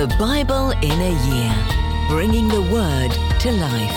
The Bible in a Year, bringing the Word to life.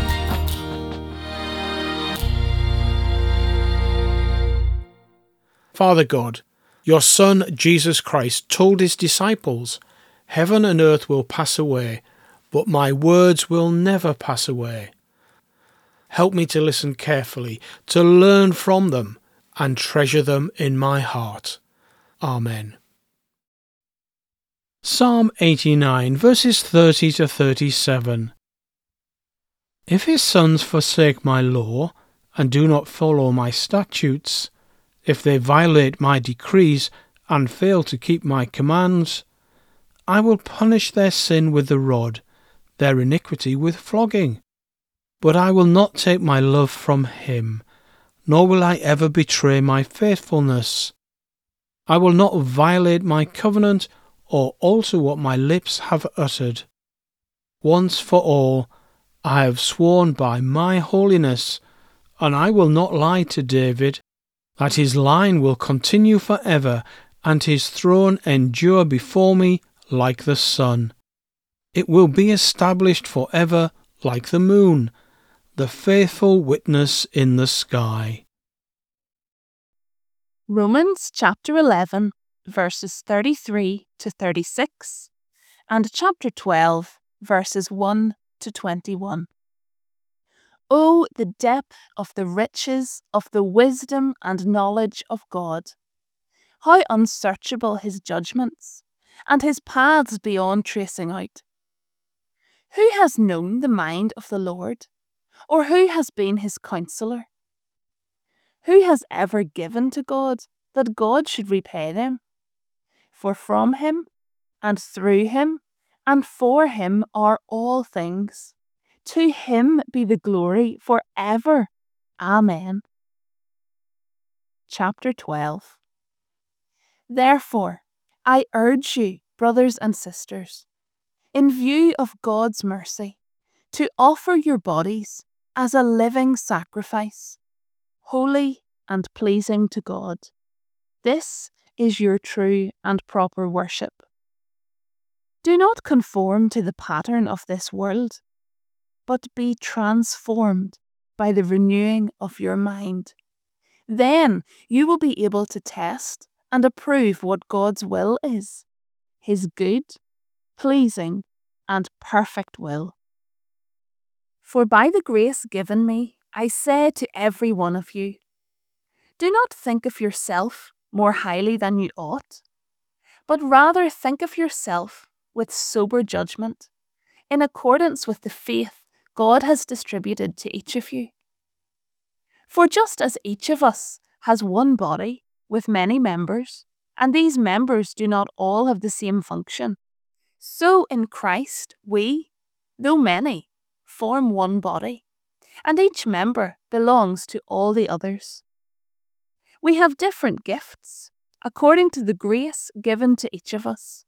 Father God, your Son Jesus Christ told his disciples, "Heaven and earth will pass away, but my words will never pass away." Help me to listen carefully, to learn from them, and treasure them in my heart. Amen. Psalm 89, verses 30 to 37. If his sons forsake my law, and do not follow my statutes, if they violate my decrees, and fail to keep my commands, I will punish their sin with the rod, their iniquity with flogging. But I will not take my love from him, nor will I ever betray my faithfulness. I will not violate my covenant, or alter what my lips have uttered. Once for all, I have sworn by my holiness, and I will not lie to David, that his line will continue forever, and his throne endure before me like the sun. It will be established forever like the moon, the faithful witness in the sky. Romans chapter 11, verses 33 to 36, and chapter 12, verses 1 to 21. Oh, the depth of the riches of the wisdom and knowledge of God! How unsearchable his judgments, and his paths beyond tracing out! Who has known the mind of the Lord? Or who has been his counsellor? Who has ever given to God, that God should repay them? For from him, and through him, and for him are all things. To him be the glory for ever. Amen. Chapter 12. Therefore, I urge you, brothers and sisters, in view of God's mercy, to offer your bodies as a living sacrifice, holy and pleasing to God. This is your true and proper worship. Do not conform to the pattern of this world, but be transformed by the renewing of your mind. Then you will be able to test and approve what God's will is, his good, pleasing, and perfect will. For by the grace given me, I say to every one of you, do not think of yourself more highly than you ought, but rather think of yourself with sober judgment, in accordance with the faith God has distributed to each of you. For just as each of us has one body with many members, and these members do not all have the same function, so in Christ we, though many, form one body, and each member belongs to all the others. We have different gifts, according to the grace given to each of us.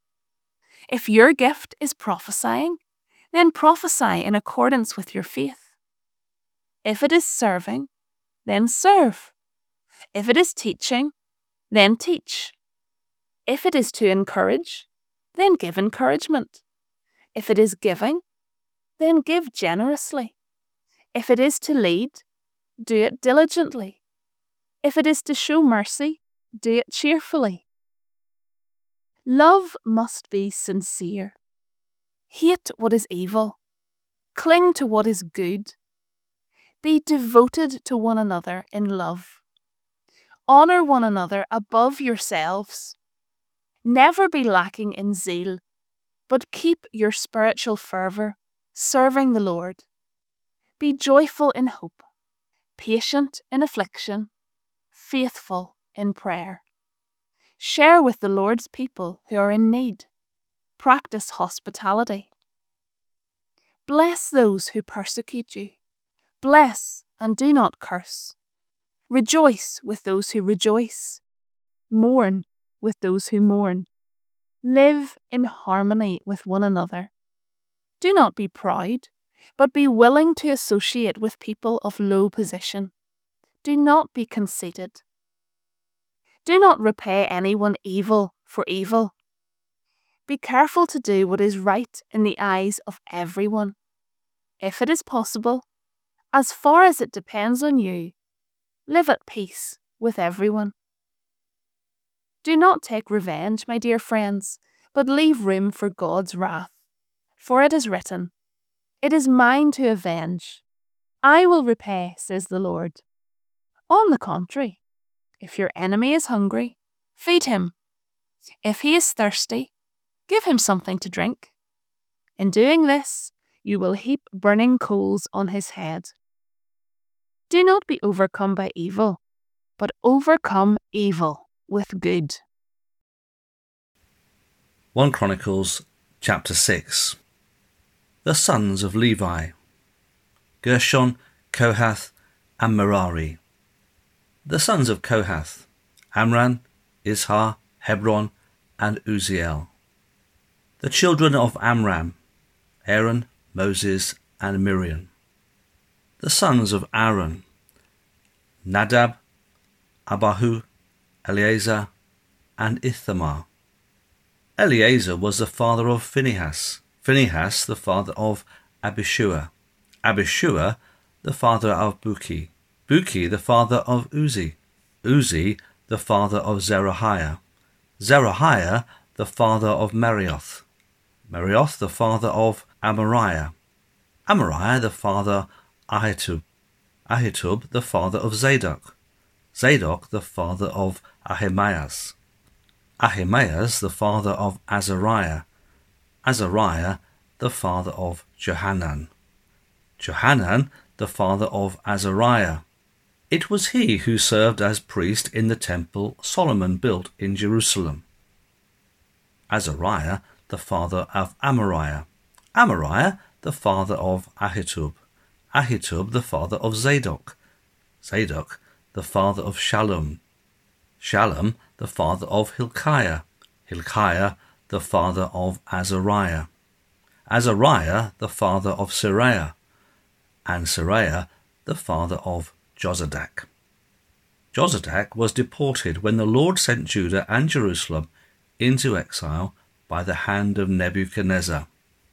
If your gift is prophesying, then prophesy in accordance with your faith. If it is serving, then serve. If it is teaching, then teach. If it is to encourage, then give encouragement. If it is giving, then give generously. If it is to lead, do it diligently. If it is to show mercy, do it cheerfully. Love must be sincere. Hate what is evil. Cling to what is good. Be devoted to one another in love. Honour one another above yourselves. Never be lacking in zeal, but keep your spiritual fervour, serving the Lord. Be joyful in hope, patient in affliction, faithful in prayer. Share with the Lord's people who are in need. Practice hospitality. Bless those who persecute you. Bless and do not curse. Rejoice with those who rejoice. Mourn with those who mourn. Live in harmony with one another. Do not be proud, but be willing to associate with people of low position. Do not be conceited. Do not repay anyone evil for evil. Be careful to do what is right in the eyes of everyone. If it is possible, as far as it depends on you, live at peace with everyone. Do not take revenge, my dear friends, but leave room for God's wrath. For it is written, "It is mine to avenge. I will repay, says the Lord." On the contrary, if your enemy is hungry, feed him. If he is thirsty, give him something to drink. In doing this, you will heap burning coals on his head. Do not be overcome by evil, but overcome evil with good. 1 Chronicles chapter 6. The sons of Levi: Gershon, Kohath, and Merari. The sons of Kohath: Amram, Izhar, Hebron, and Uzziel. The children of Amram: Aaron, Moses, and Miriam. The sons of Aaron: Nadab, Abihu, Eleazar, and Ithamar. Eleazar was the father of Phinehas, Phinehas the father of Abishua, Abishua the father of Buki, Buki the father of Uzi, Uzi the father of Zerahiah, Zerahiah the father of Marioth, Marioth the father of Amariah, Amariah the father of Ahitub, Ahitub the father of Zadok, Zadok the father of Ahimaaz, Ahimaaz the father of Azariah, Azariah the father of Johanan, Johanan the father of Azariah. It was he who served as priest in the temple Solomon built in Jerusalem. Azariah the father of Amariah, Amariah the father of Ahitub, Ahitub the father of Zadok, Zadok the father of Shallum, Shallum the father of Hilkiah, Hilkiah the father of Azariah, Azariah the father of Seraiah, and Seraiah the father of Jozadak. Jozadak was deported when the Lord sent Judah and Jerusalem into exile by the hand of Nebuchadnezzar.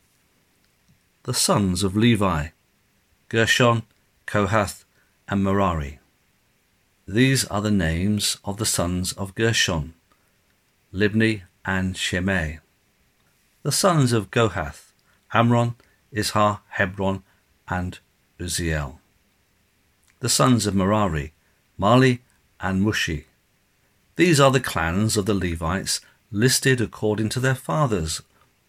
The sons of Levi: Gershon, Kohath, and Merari. These are the names of the sons of Gershon: Libni and Shimei. The sons of Kohath: Amram, Izhar, Hebron, and Uzziel. The sons of Merari: Mahli and Mushi. These are the clans of the Levites listed according to their fathers.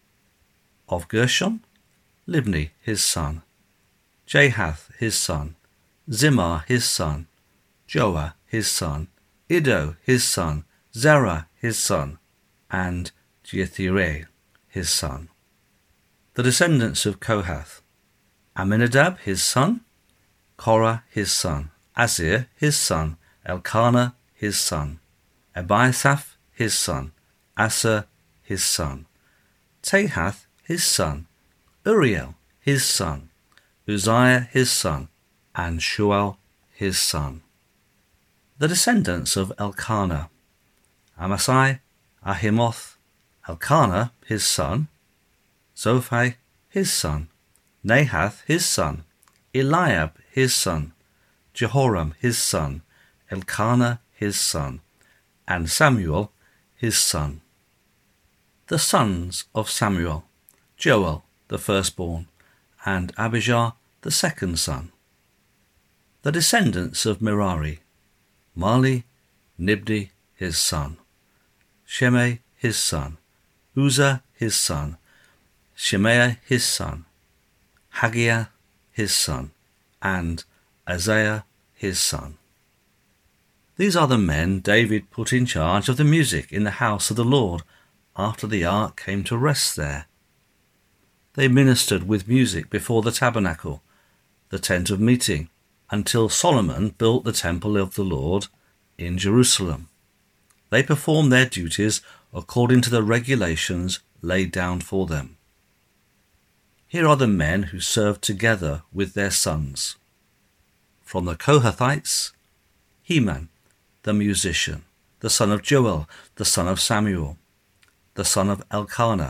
Of Gershon: Libni his son, Jahath his son, Zimmah his son, Joah his son, Iddo his son, Zerah his son, and Jethireh his son. The descendants of Kohath: Aminadab his son, Korah his son, Azir his son, Elkanah his son, Abiasaph his son, Asa his son, Tahath his son, Uriel his son, Uzziah his son, and Shual his son. The descendants of Elkanah: Amasai, Ahimoth, Elkanah his son, Zophai his son, Nahath his son, Eliab his son, Jehoram his son, Elkanah his son, and Samuel his son. The sons of Samuel: Joel the firstborn, and Abijah the second son. The descendants of Merari: Mahli, Nibni his son, Shimei his son, Uzzah his son, Shemaiah his son, Haggiah his son, and Isaiah his son. These are the men David put in charge of the music in the house of the Lord after the ark came to rest there. They ministered with music before the tabernacle, the tent of meeting, until Solomon built the temple of the Lord in Jerusalem. They performed their duties according to the regulations laid down for them. Here are the men who served together with their sons. From the Kohathites: Heman, the musician, the son of Joel, the son of Samuel, the son of Elkanah,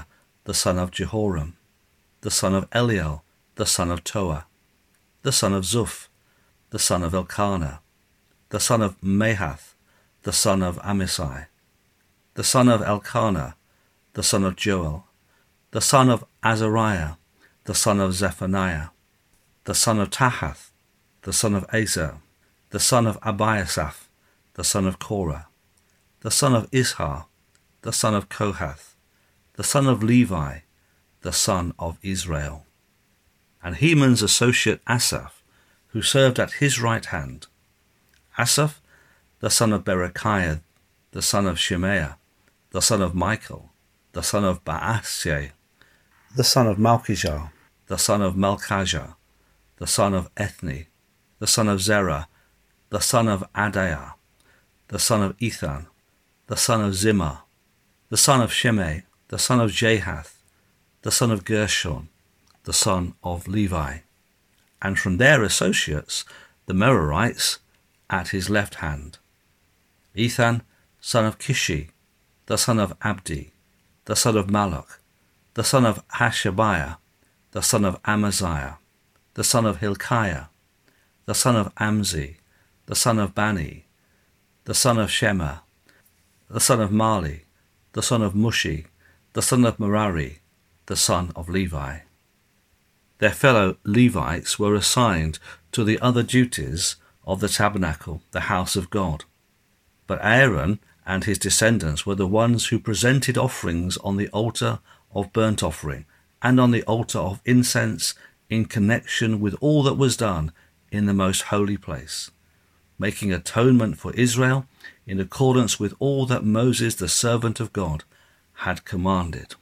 the son of Jehoram, the son of Eliel, the son of Toah, the son of Zuph, the son of Elkanah, the son of Mahath, the son of Amasai, the son of Elkanah, the son of Joel, the son of Azariah, the son of Zephaniah, the son of Tahath, the son of Azer, the son of Abiasaph, the son of Korah, the son of Ishar, the son of Kohath, the son of Levi, the son of Israel. And Heman's associate Asaph, who served at his right hand. Asaph, the son of Berechiah, the son of Shemaiah, the son of Michael, the son of Baashiah, the son of Malchijah, the son of Malchijah, the son of Ethni, the son of Zerah, the son of Adaiah, the son of Ethan, the son of Zimmah, the son of Shimei, the son of Jahath, the son of Gershon, the son of Levi, and from their associates, the Merarites, at his left hand. Ethan, son of Kishi, the son of Abdi, the son of Malach, the son of Hashabiah, the son of Amaziah, the son of Hilkiah, the son of Amzi, the son of Bani, the son of Shema, the son of Mali, the son of Mushi, the son of Merari, the son of Levi. Their fellow Levites were assigned to the other duties of the tabernacle, the house of God. But Aaron and his descendants were the ones who presented offerings on the altar of burnt offering and on the altar of incense in connection with all that was done in the most holy place, making atonement for Israel in accordance with all that Moses, the servant of God, had commanded.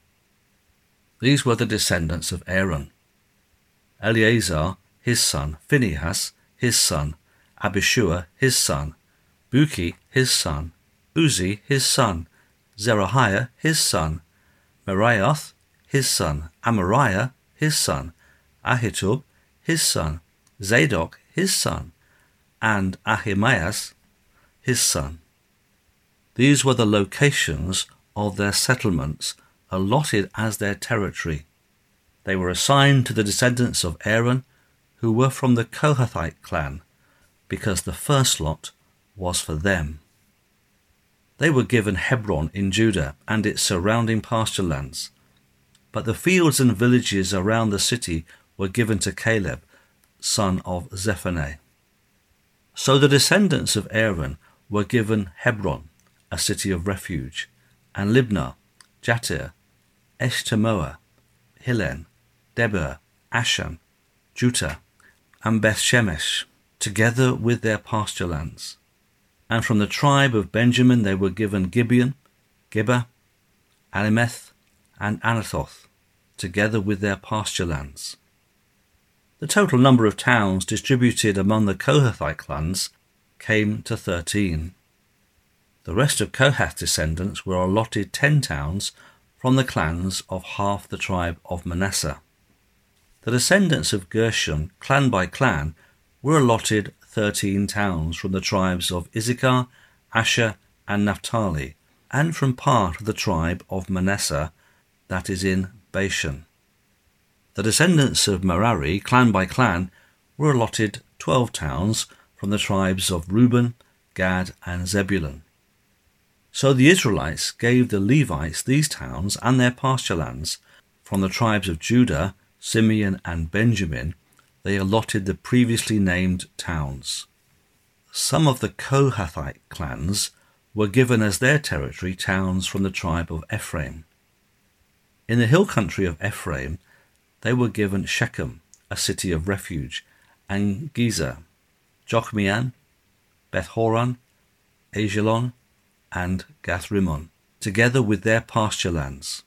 These were the descendants of Aaron: Eleazar, his son; Phinehas, his son; Abishua, his son; Buki, his son; Uzi, his son; Zerahiah, his son; Meraioth, his son; Amariah, his son; Ahitub, his son; Zadok, his son; and Ahimaaz, his son. These were the locations of their settlements allotted as their territory. They were assigned to the descendants of Aaron, who were from the Kohathite clan, because the first lot was for them. They were given Hebron in Judah and its surrounding pasture lands, but the fields and villages around the city were given to Caleb, son of Zephaniah. So the descendants of Aaron were given Hebron, a city of refuge, and Libnah, Jatir, Eshtemoa, Hilen, Debir, Ashan, Juttah, and Bethshemesh, together with their pasture lands. And from the tribe of Benjamin they were given Gibeon, Geba, Alimeth, and Anathoth, together with their pasture lands. The total number of towns distributed among the Kohathite clans came to 13. The rest of Kohath's descendants were allotted 10 towns from the clans of half the tribe of Manasseh. The descendants of Gershon, clan by clan, were allotted 13 towns from the tribes of Issachar, Asher, and Naphtali, and from part of the tribe of Manasseh that is in Bashan. The descendants of Merari, clan by clan, were allotted 12 towns from the tribes of Reuben, Gad, and Zebulun. So the Israelites gave the Levites these towns and their pasture lands. From the tribes of Judah, Simeon, and Benjamin, they allotted the previously named towns. Some of the Kohathite clans were given as their territory towns from the tribe of Ephraim. In the hill country of Ephraim, they were given Shechem, a city of refuge, and Gezer, Jokmeam, Beth-horon, Ajalon, and Gath-rimmon, together with their pasture lands.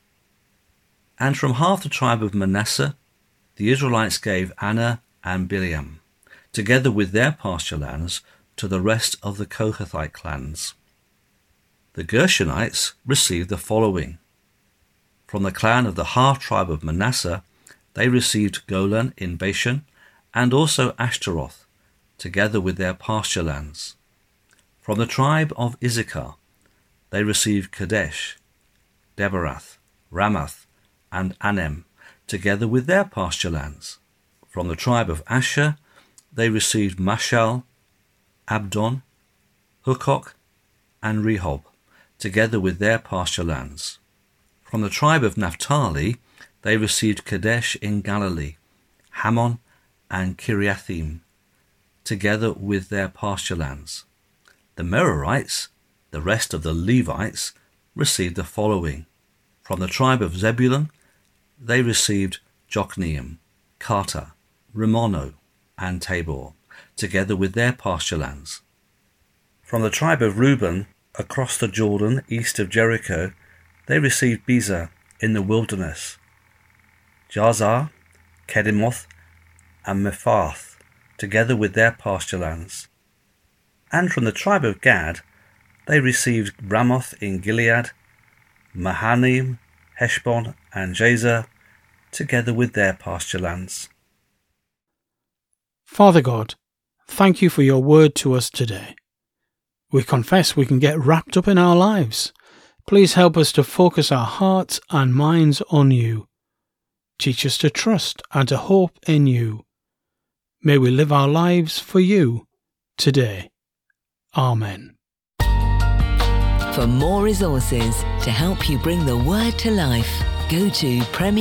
And from half the tribe of Manasseh, the Israelites gave Anah and Bileam, together with their pasture lands, to the rest of the Kohathite clans. The Gershonites received the following. From the clan of the half-tribe of Manasseh, they received Golan in Bashan, and also Ashtaroth, together with their pasture lands. From the tribe of Issachar, they received Kadesh, Debarath, Ramath, and Anem, together with their pasture lands. From the tribe of Asher, they received Mashal, Abdon, Hukok, and Rehob, together with their pasture lands. From the tribe of Naphtali, they received Kadesh in Galilee, Hammon, and Kiriathim, together with their pasture lands. The Merarites, the rest of the Levites, received the following. From the tribe of Zebulun, they received Jokneam, Karta, Rimono, and Tabor, together with their pasture lands. From the tribe of Reuben, across the Jordan, east of Jericho, they received Bezer in the wilderness, Jazar, Kedemoth, and Mephath, together with their pasture lands. And from the tribe of Gad, they received Ramoth in Gilead, Mahanaim, Heshbon, and Jazer, together with their pasture lands. Father God, thank you for your word to us today. We confess we can get wrapped up in our lives. Please help us to focus our hearts and minds on you. Teach us to trust and to hope in you. May we live our lives for you today. Amen. For more resources to help you bring the word to life, go to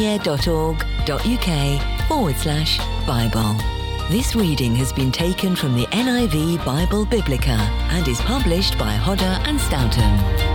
premier.org.uk/Bible. This reading has been taken from the NIV Bible Biblica and is published by Hodder and Stoughton.